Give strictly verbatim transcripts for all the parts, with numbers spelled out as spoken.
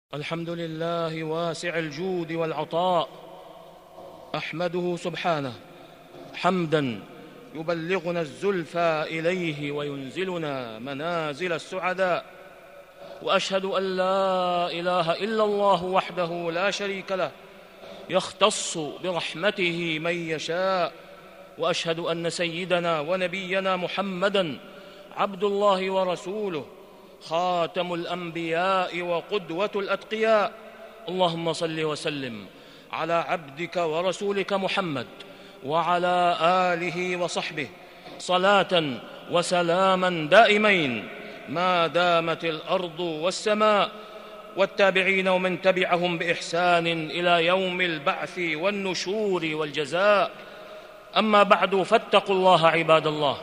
الحمد لله واسع الجود والعطاء، أحمده سبحانه حمدا يبلغنا الزلفى إليه وينزلنا منازل السعداء، وأشهد أن لا إله إلا الله وحده لا شريك له يختص برحمته من يشاء، وأشهد أن سيدنا ونبينا محمدًا عبد الله ورسوله خاتم الأنبياء وقدوة الأتقياء. اللهم صل وسلم على عبدك ورسولك محمد وعلى آله وصحبه صلاة وسلاما دائمين ما دامت الأرض والسماء، والتابعين ومن تبعهم بإحسان إلى يوم البعث والنشور والجزاء. أما بعد، فاتقوا الله عباد الله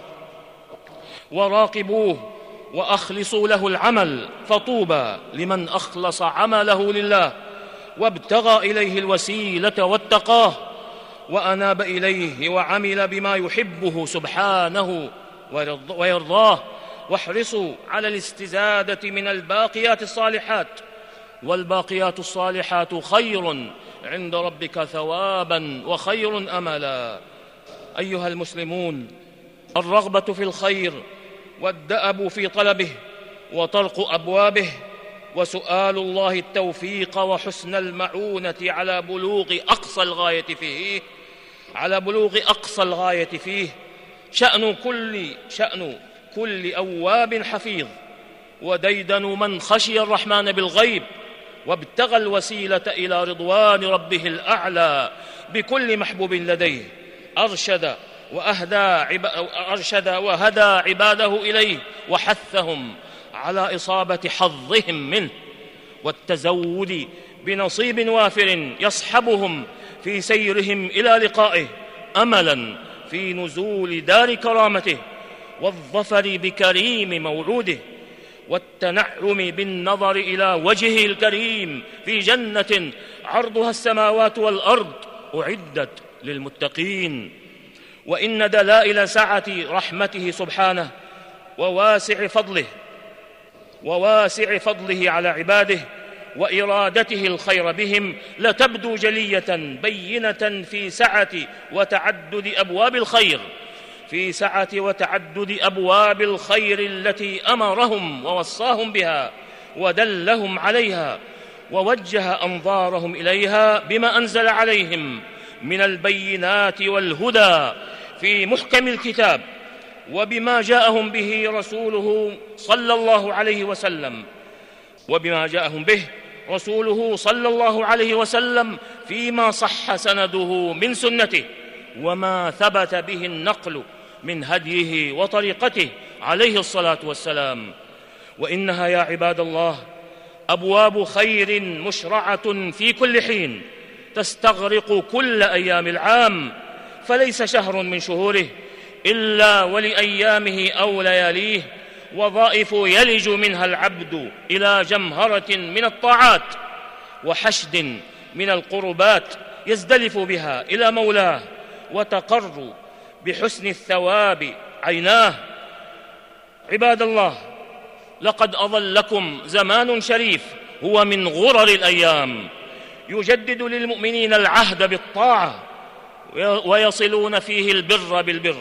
وراقبوه وأخلصوا له العمل، فطوبى لمن أخلص عمله لله وابتغى إليه الوسيلة واتقاه وأناب إليه وعمل بما يحبه سبحانه ويرضاه. واحرصوا على الاستزادة من الباقيات الصالحات، والباقيات الصالحات خير عند ربك ثوابا وخير أملا. أيها المسلمون، الرغبة في الخير والدأب في طلبه وطرق أبوابه وسؤال الله التوفيق وحسن المعونة على بلوغ أقصى الغاية فيه على بلوغ أقصى الغاية فيه شأن كل شأن كل أواب حفيظ، وديدن من خشي الرحمن بالغيب وابتغى الوسيلة إلى رضوان ربه الأعلى بكل محبوب لديه. أرشد وأهدى عب... أرشد وهدى عباده إليه وحثهم على إصابة حظهم منه والتزود بنصيب وافر يصحبهم في سيرهم إلى لقائه، أملا في نزول دار كرامته والظفر بكريم موعوده والتنعم بالنظر إلى وجهه الكريم في جنة عرضها السماوات والأرض أعدت للمتقين. وإن دلائل سعة رحمته سبحانه وواسع فضله وواسع فضله على عباده وإرادته الخير بهم لتبدو جلية بينة في سعة وتعدد أبواب الخير في سعة وتعدد أبواب الخير التي أمرهم ووصاهم بها ودلهم عليها ووجه أنظارهم إليها بما أنزل عليهم من البينات والهدى في محكم الكتاب، وبما جاءهم به رسوله صلى الله عليه وسلم وبما جاءهم به رسوله صلى الله عليه وسلم فيما صح سنده من سنته وما ثبت به النقل من هديه وطريقته عليه الصلاة والسلام. وإنها يا عباد الله أبواب خير مشرعة في كل حين تستغرق كل أيام العام، فليس شهر من شهوره إلا ولأيامه أو لياليه وظائف يلج منها العبد إلى جمهرة من الطاعات وحشد من القربات يزدلف بها إلى مولاه وتقر بحسن الثواب عيناه. عباد الله، لقد أظلكم زمان شريف هو من غرر الأيام يجدد للمؤمنين العهد بالطاعة ويصلون فيه البر بالبر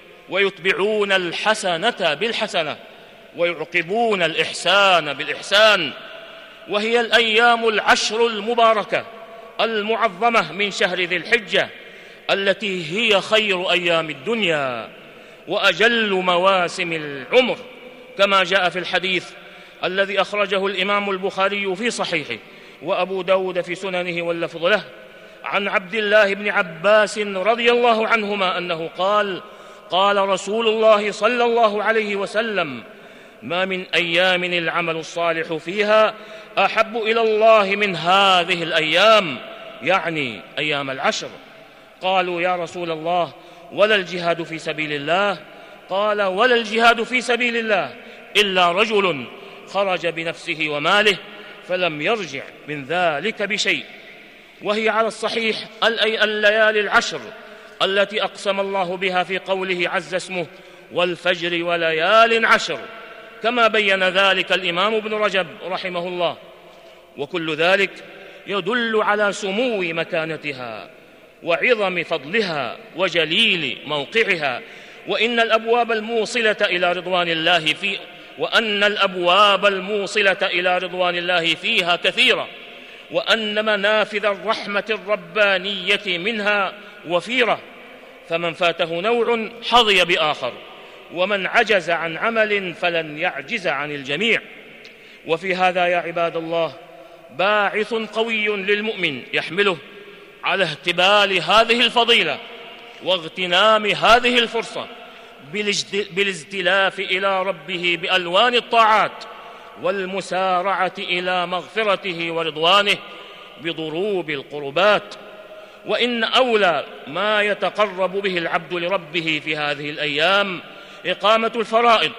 ويتبعون الحسنة بالحسنة ويعقبون الإحسان بالإحسان. وهي الأيام العشر المباركة المعظمة من شهر ذي الحجة التي هي خير أيام الدنيا وأجل مواسم العمر، كما جاء في الحديث الذي أخرجه الإمام البخاري في صحيحه وأبو داود في سننه واللفظ له عن عبد الله بن عباس رضي الله عنهما أنه قال: قال رسول الله صلى الله عليه وسلم: ما من أيام العمل الصالح فيها أحب إلى الله من هذه الأيام، يعني أيام العشر. قالوا: يا رسول الله، ولا الجهاد في سبيل الله؟ قال: ولا الجهاد في سبيل الله إلا رجل خرج بنفسه وماله فلم يرجع من ذلك بشيء. وهي على الصحيح الليالي العشر التي أقسم الله بها في قوله عز اسمه: والفجر وليال عشر، كما بين ذلك الإمام ابن رجب رحمه الله. وكل ذلك يدل على سمو مكانتها وعظم فضلها وجليل موقعها، وإن الأبواب الموصلة إلى رضوان الله في وأن الأبواب الموصلة إلى رضوان الله فيها كثيرة، وأن منافذ الرحمة الربانية منها وفيرة، فمن فاته نوع حظي بآخر، ومن عجز عن عمل فلن يعجز عن الجميع. وفي هذا يا عباد الله باعث قوي للمؤمن يحمله على اهتبال هذه الفضيلة واغتنام هذه الفرصة بالازدلاف إلى ربه بألوان الطاعات والمسارعة إلى مغفرته ورضوانه بضروب القربات. وإن أولى ما يتقرب به العبد لربه في هذه الأيام إقامة الفرائض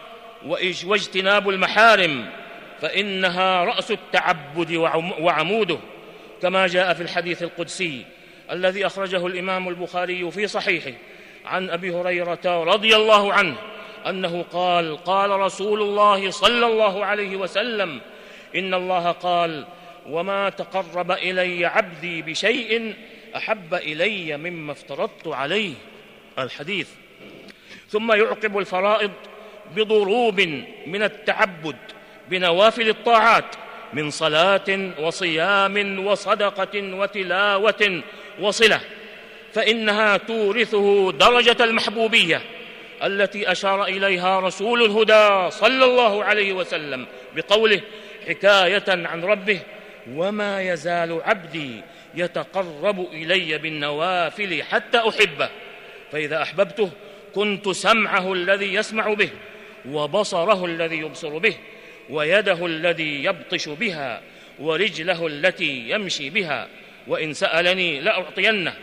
واجتناب المحارم، فإنها رأس التعبد وعموده، كما جاء في الحديث القدسي الذي أخرجه الإمام البخاري في صحيحه عن أبي هريرة رضي الله عنه أنه قال: قال رسول الله صلى الله عليه وسلم: إن الله قال: وما تقرب إلي عبدي بشيء أحب إلي مما افترضت عليه. الحديث. ثم يعقب الفرائض بضروب من التعبد بنوافل الطاعات من صلاة وصيام وصدقة وتلاوة وصلة، فإنها تورثه درجة المحبوبية التي أشار إليها رسول الهدى صلى الله عليه وسلم بقوله حكاية عن ربه: وما يزال عبدي يتقرب إلي بالنوافل حتى أحبه، فإذا أحببته كنت سمعه الذي يسمع به، وبصره الذي يبصر به، ويده الذي يبطش بها، ورجله التي يمشي بها، وإن سألني لأعطينه،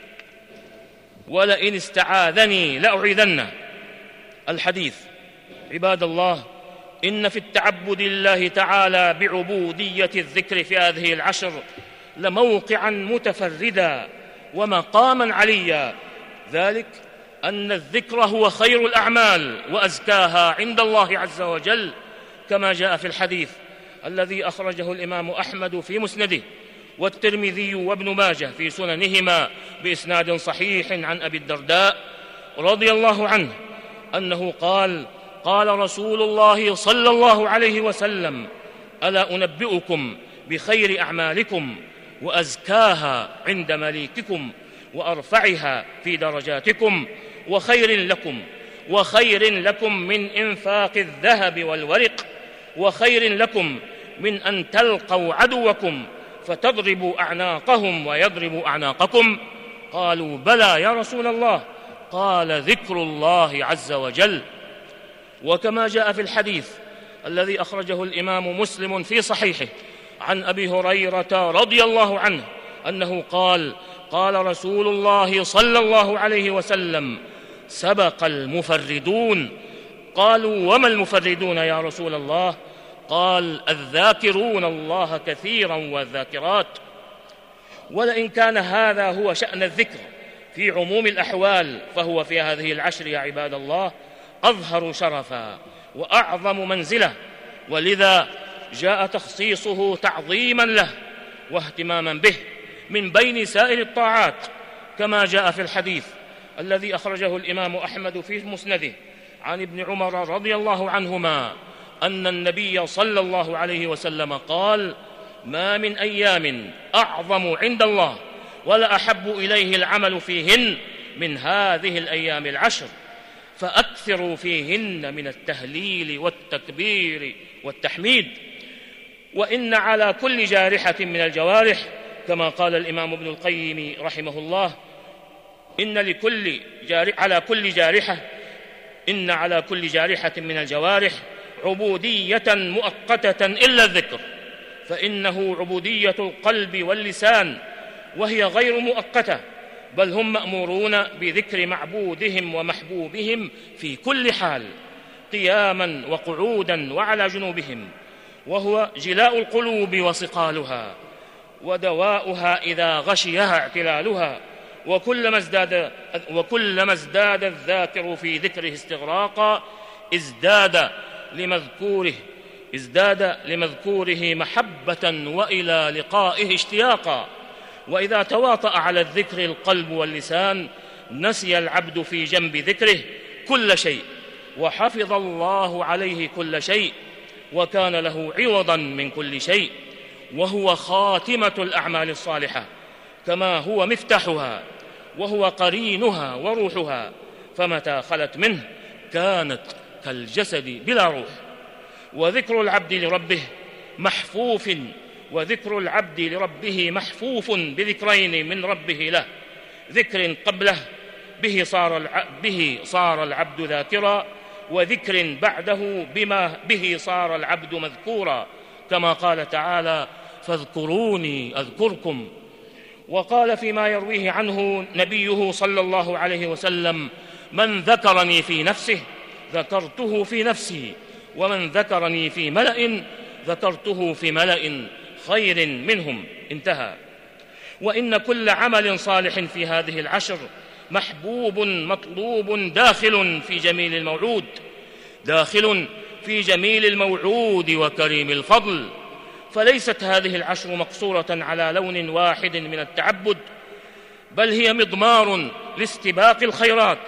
ولئن استعاذني لأعيذنه. الحديث. عباد الله، إن في التعبد لله تعالى بعبودية الذكر في هذه العشر لموقعا متفردا ومقاما عليا، ذلك أن الذكر هو خير الأعمال وأزكاها عند الله عز وجل، كما جاء في الحديث الذي أخرجه الإمام أحمد في مسنده، والترمذي وابن ماجه في سننهما بإسناد صحيح عن أبي الدرداء رضي الله عنه أنه قال: قال رسول الله صلى الله عليه وسلم: ألا أنبئكم بخير أعمالكم وأزكاها عند مليككم وأرفعها في درجاتكم وخير لكم وخير لكم من إنفاق الذهب والورق وخير لكم من أن تلقوا عدوكم فتضربوا أعناقهم ويضربوا أعناقكم؟ قالوا: بلى يا رسول الله. قال: ذكر الله عز وجل. وكما جاء في الحديث الذي أخرجه الإمام مسلم في صحيحه عن أبي هريرة رضي الله عنه أنه قال: قال رسول الله صلى الله عليه وسلم: سبق المفردون. قالوا: وما المفردون يا رسول الله؟ قال: الذاكرون الله كثيرا والذاكرات. ولئن كان هذا هو شأن الذكر في عموم الأحوال، فهو في هذه العشر يا عباد الله أظهر شرفا وأعظم منزلة، ولذا جاء تخصيصه تعظيما له واهتماما به من بين سائر الطاعات، كما جاء في الحديث الذي أخرجه الإمام أحمد في مسنده عن ابن عمر رضي الله عنهما أن النبي صلى الله عليه وسلم قال: ما من أيام أعظم عند الله ولا أحب إليه العمل فيهن من هذه الأيام العشر، فأكثروا فيهن من التهليل والتكبير والتحميد. وإن على كل جارحة من الجوارح، كما قال الإمام ابن القيم رحمه الله: إن لكل جارح على كل جارحة إن على كل جارحة من الجوارح عبودية مؤقتة إلا الذكر، فإنه عبودية القلب واللسان، وهي غير مؤقتة، بل هم مأمورون بذكر معبودهم ومحبوبهم في كل حال، قياما وقعودا وعلى جنوبهم، وهو جلاء القلوب وصقالها ودواؤها إذا غشيها اعتلالها. وكلما ازداد, وكلما ازداد الذاكر في ذكره استغراقا ازداد لمذكوره ازداد لمذكوره محبة وإلى لقائه اشتياقا. وإذا تواطأ على الذكر القلب واللسان نسي العبد في جنب ذكره كل شيء، وحفظ الله عليه كل شيء، وكان له عوضا من كل شيء، وهو خاتمة الأعمال الصالحة، كما هو مفتاحها، وهو قرينها وروحها، فمتى خلت منه كانت كالجسد بلا روح. وذكر العبد لربه محفوف وذكر العبد لربه محفوف بذكرين من ربه له: ذكر قبله به صار به صار العبد ذاكرا، وذكر بعده بما به صار العبد مذكورا، كما قال تعالى: فاذكروني أذكركم. وقال فيما يرويه عنه نبيه صلى الله عليه وسلم: من ذكرني في نفسه ذكرته في نفسي، ومن ذكرني في ملأ ذكرته في ملأ خير منهم. انتهى. وإن كل عمل صالح في هذه العشر محبوب مطلوب داخل في جميل الموعود داخل في جميل الموعود وكريم الفضل. فليست هذه العشر مقصورة على لون واحد من التعبد، بل هي مضمار لاستباق الخيرات،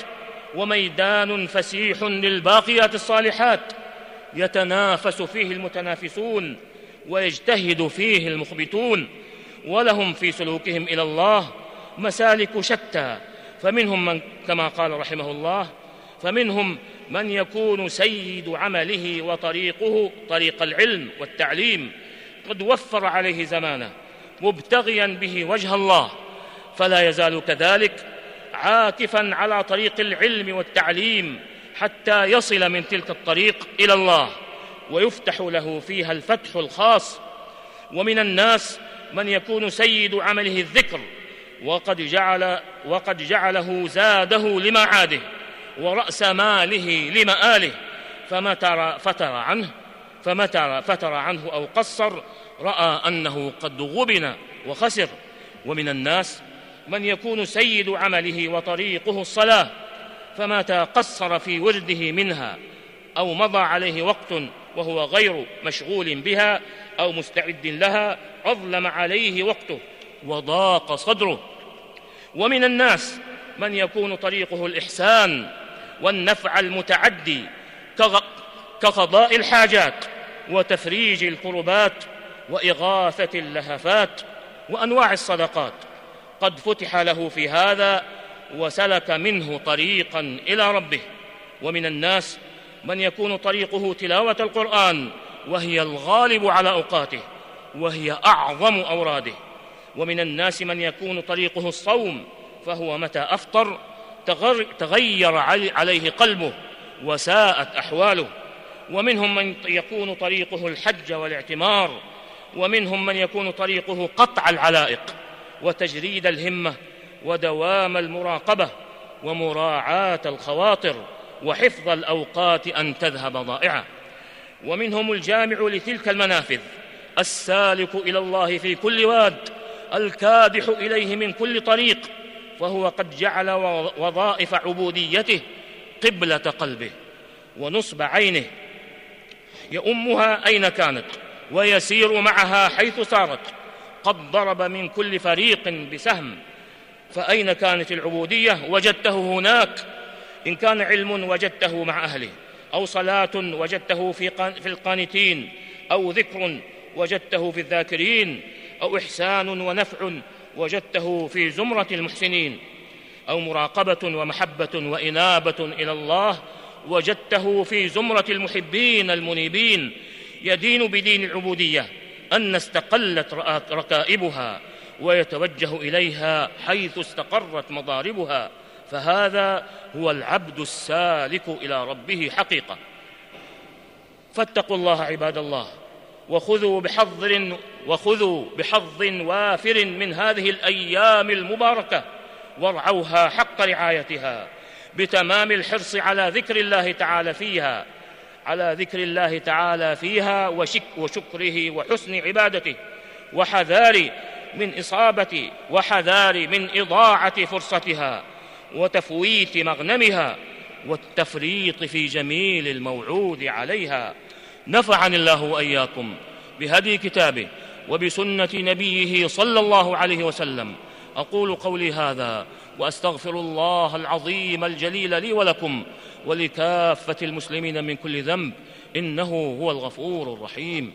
وميدان فسيح للباقيات الصالحات يتنافس فيه المتنافسون، ويجتهد فيه المخبتون، ولهم في سلوكهم إلى الله مسالك شتى. فمنهم من كما قال رحمه الله: فمنهم من يكون سيد عمله وطريقه طريق العلم والتعليم، قد وفر عليه زمانه مبتغيا به وجه الله، فلا يزال كذلك عاكفا على طريق العلم والتعليم حتى يصل من تلك الطريق إلى الله، ويفتح له فيها الفتح الخاص. ومن الناس من يكون سيد عمله الذكر، وقد جعل وقد جعله زاده لمعاده ورأس ماله لمآله، فمتى فتر عنه فمتى فتر عنه أو قصر رأى أنه قد غبن وخسر. ومن الناس من يكون سيد عمله وطريقه الصلاة، فمتى قصر في ورده منها أو مضى عليه وقت وهو غير مشغول بها أو مستعد لها أظلم عليه وقته وضاق صدره. ومن الناس من يكون طريقه الإحسان والنفع المتعدي كقضاء الحاجات وتفريج الكربات وإغاثة اللهفات وأنواع الصدقات، قد فتح له في هذا وسلك منه طريقا إلى ربه. ومن الناس من يكون طريقه تلاوة القرآن، وهي الغالب على أوقاته وهي أعظم أوراده. ومن الناس من يكون طريقه الصوم، فهو متى أفطر تغير عليه قلبه وساءت أحواله. ومنهم من يكون طريقه الحج والاعتمار، ومنهم من يكون طريقه قطع العلائق وتجريد الهمة ودوام المراقبة ومراعاة الخواطر وحفظ الأوقات أن تذهب ضائعة. ومنهم الجامع لتلك المنافذ، السالك إلى الله في كل واد، الكادح إليه من كل طريق، فهو قد جعل وظائف عبوديته قبلة قلبه ونصب عينه، يؤمها أين كانت ويسير معها حيث سارت. قد ضرب من كل فريق بسهم، فأين كانت العبودية وجدته هناك. إن كان علم وجدته مع أهله، أو صلاة وجدته في القانتين، أو ذكر وجدته في الذاكرين، أو إحسان ونفع وجدته في زمرة المحسنين، أو مراقبة ومحبة وإنابة إلى الله وجدته في زمرة المحبين المنيبين. يدين بدين العبودية أن استقلت ركائبها ويتوجه إليها حيث استقرت مضاربها، فهذا هو العبد السالك إلى ربه حقيقة. فاتقوا الله عباد الله، وخذوا بحظ وخذوا بحظ وافر من هذه الأيام المباركة، وارعوها حق رعايتها بتمام الحرص على ذكر الله تعالى فيها على ذكر الله تعالى فيها وشكره وحسن عبادته، وحذار من إصابة وحذار من إضاعة فرصتها وتفويت مغنمها والتفريط في جميل الموعود عليها. نفعني الله وإياكم بهدي كتابه وبسنة نبيه صلى الله عليه وسلم. أقول قولي هذا وأستغفر الله العظيم الجليل لي ولكم ولكافة المسلمين من كل ذنب، إنه هو الغفور الرحيم.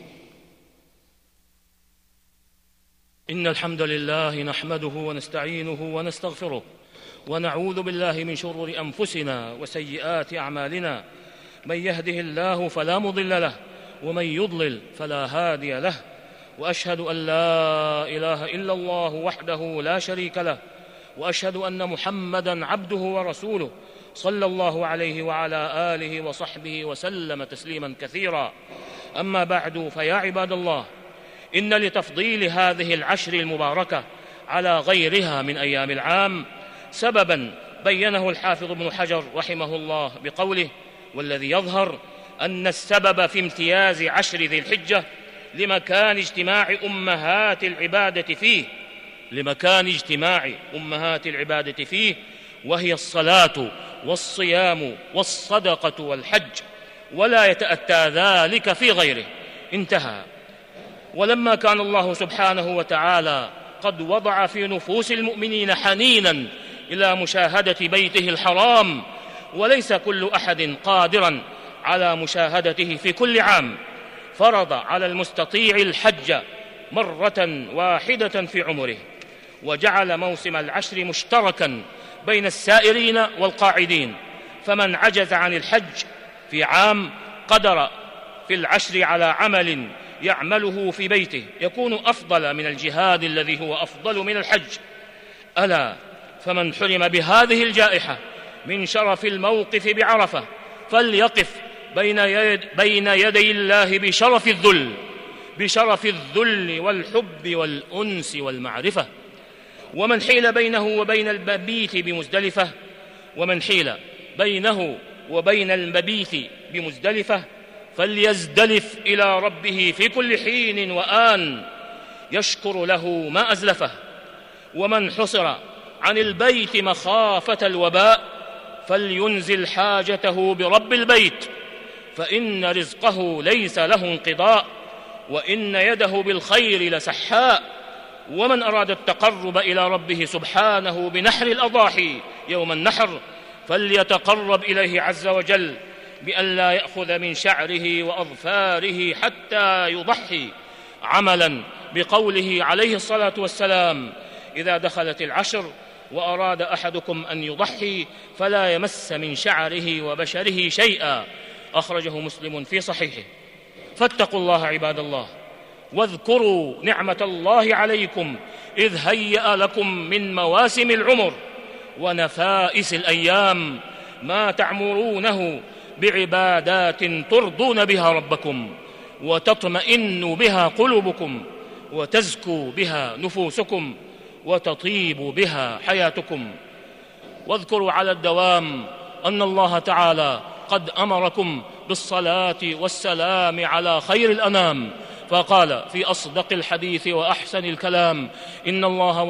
إن الحمد لله نحمده ونستعينه ونستغفره ونعوذ بالله من شرور أنفسنا وسيئات أعمالنا، من يهده الله فلا مضل له ومن يضلل فلا هادي له، وأشهد أن لا إله إلا الله وحده لا شريك له، وأشهد أن محمدًا عبده ورسوله صلى الله عليه وعلى آله وصحبه وسلم تسليمًا كثيرا. أما بعد، فيا عباد الله، إن لتفضيل هذه العشر المباركة على غيرها من أيام العام سبباً بينه الحافظ ابن حجر رحمه الله بقوله: والذي يظهر أن السبب في امتياز عشر ذي الحجة لمكان اجتماع أمهات العبادة فيه لمكان اجتماع أمهات العبادة فيه وهي الصلاة والصيام والصدقة والحج، ولا يتأتى ذلك في غيره. انتهى. ولما كان الله سبحانه وتعالى قد وضع في نفوس المؤمنين حنيناً إلى مشاهدة بيته الحرام، وليس كل أحد قادراً على مشاهدته في كل عام، فرض على المستطيع الحج مرة واحدة في عمره، وجعل موسم العشر مشتركاً بين السائرين والقاعدين، فمن عجز عن الحج في عام قدر في العشر على عمل يعمله في بيته يكون أفضل من الجهاد الذي هو أفضل من الحج. ألا فمن حرم بهذه الجائحة من شرف الموقف بعرفة فليقف بين, يد بين يدي الله بشرف الذل بشرف الذل والحب والأنس والمعرفة. ومن حيل بينه وبين المبيت بمزدلفة ومن حيل بينه وبين المبيت بمزدلفة فليزدلف إلى ربه في كل حين وآن يشكر له ما أزلفه. ومن حصر عن البيت مخافة الوباء فلينزل حاجته برب البيت، فإن رزقه ليس له انقضاء وإن يده بالخير لسحاء. ومن أراد التقرب إلى ربه سبحانه بنحر الأضاحي يوم النحر فليتقرب إليه عز وجل بأن لا يأخذ من شعره وأظفاره حتى يضحي، عملاً بقوله عليه الصلاة والسلام: إذا دخلت العشر وأراد أحدكم أن يضحي فلا يمس من شعره وبشره شيئا. أخرجه مسلم في صحيحه. فاتقوا الله عباد الله، واذكروا نعمة الله عليكم إذ هيأ لكم من مواسم العمر ونفائس الأيام ما تعمرونه بعبادات ترضون بها ربكم وتطمئن بها قلوبكم وتزكو بها نفوسكم وتطيب بها حياتكم. واذكروا على الدوام أن الله تعالى قد أمركم بالصلاة والسلام على خير الأنام، فقال في أصدق الحديث وأحسن الكلام: إن الله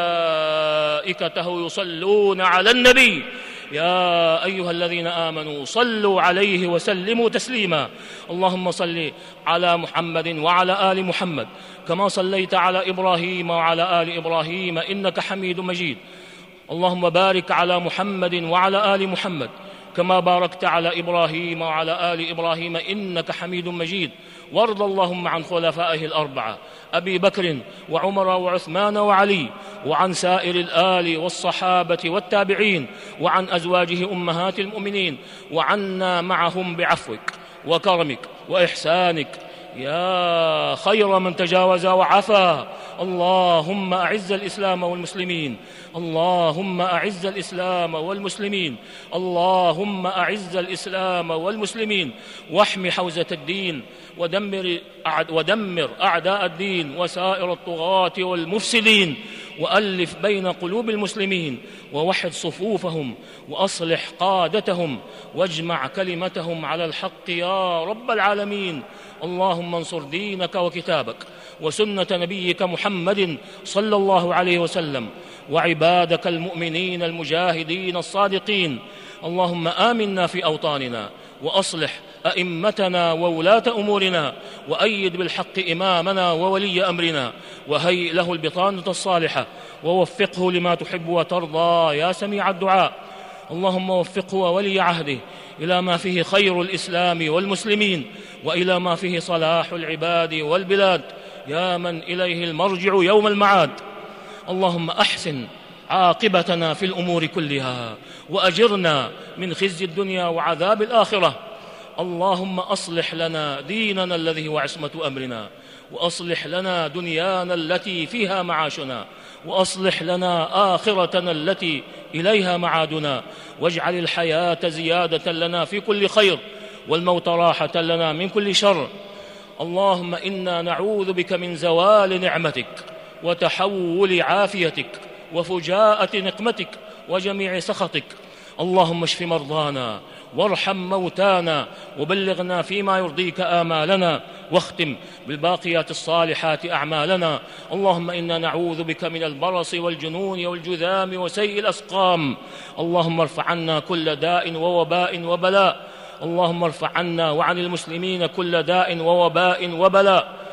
وملائكته يصلون على النبي يا أيها الذين آمنوا صلوا عليه وسلموا تسليما. اللهم صل على محمد وعلى آل محمد كما صليت على إبراهيم وعلى آل إبراهيم إنك حميد مجيد. اللهم بارك على محمد وعلى آل محمد كما باركت على إبراهيم وعلى آل إبراهيم إنك حميد مجيد. وارض اللهم عن خلفائه الأربعة أبي بكر وعمر وعثمان وعلي، وعن سائر الآل والصحابة والتابعين، وعن أزواجه أمهات المؤمنين، وعنا معهم بعفوك وكرمك وإحسانك يا خير من تجاوز وعفا. اللهم أعز الإسلام والمسلمين اللهم أعز الإسلام والمسلمين اللهم أعز الإسلام والمسلمين واحم حوزة الدين ودمر ودمر أعداء الدين وسائر الطغاة والمفسدين، وألف بين قلوب المسلمين ووحد صفوفهم وأصلح قادتهم واجمع كلمتهم على الحق يا رب العالمين. اللهم انصر دينك وكتابك وسنة نبيك محمد صلى الله عليه وسلم وعبادك المؤمنين المجاهدين الصادقين. اللهم آمنا في أوطاننا وأصلح أئمتنا وولاة أمورنا، وأيد بالحق إمامنا وولي أمرنا، وهيئ له البطانة الصالحة، ووفقه لما تحب وترضى يا سميع الدعاء. اللهم وفقه وولي عهده إلى ما فيه خير الإسلام والمسلمين، وإلى ما فيه صلاح العباد والبلاد، يا من إليه المرجع يوم المعاد. اللهم أحسن عاقبتنا في الأمور كلها، وأجرنا من خزي الدنيا وعذاب الآخرة. اللهم أصلح لنا ديننا الذي هو عصمة أمرنا، وأصلح لنا دنيانا التي فيها معاشنا، وأصلح لنا آخرتنا التي إليها معادنا، واجعل الحياة زيادة لنا في كل خير، والموت راحة لنا من كل شر. اللهم إنا نعوذ بك من زوال نعمتك، وتحول عافيتك، وفجاءة نقمتك، وجميع سخطك. اللهم اشف مرضانا، وارحم موتانا، وبلغنا فيما يرضيك آمالنا، واختم بالباقيات الصالحات أعمالنا. اللهم إنا نعوذ بك من البرص والجنون والجذام وسيء الأسقام. اللهم ارفع عنا كل داء ووباء وبلاء. اللهم ارفع عنا وعن المسلمين كل داء ووباء وبلاء.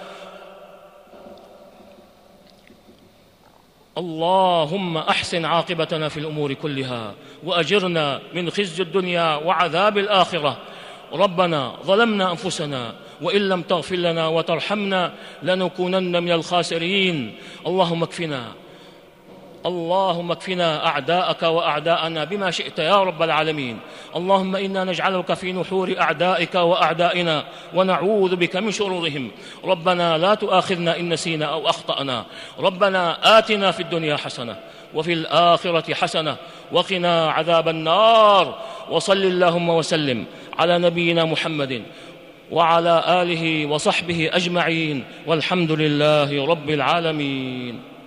اللهم أحسن عاقبتنا في الأمور كلها، وأجرنا من خزي الدنيا وعذاب الآخرة. ربنا ظلمنا أنفسنا، وإن لم تغفر لنا وترحمنا لنكونن من الخاسرين. اللهم اكفنا اللهم اكفنا أعداءك وأعداءنا بما شئت يا رب العالمين. اللهم إنا نجعلك في نحور أعدائك وأعدائنا، ونعوذ بك من شرورهم. ربنا لا تؤاخذنا إن نسينا أو أخطأنا. ربنا آتنا في الدنيا حسنة، وفي الآخرة حسنة، وقنا عذاب النار. وصل اللهم وسلم على نبينا محمد وعلى آله وصحبه أجمعين، والحمد لله رب العالمين.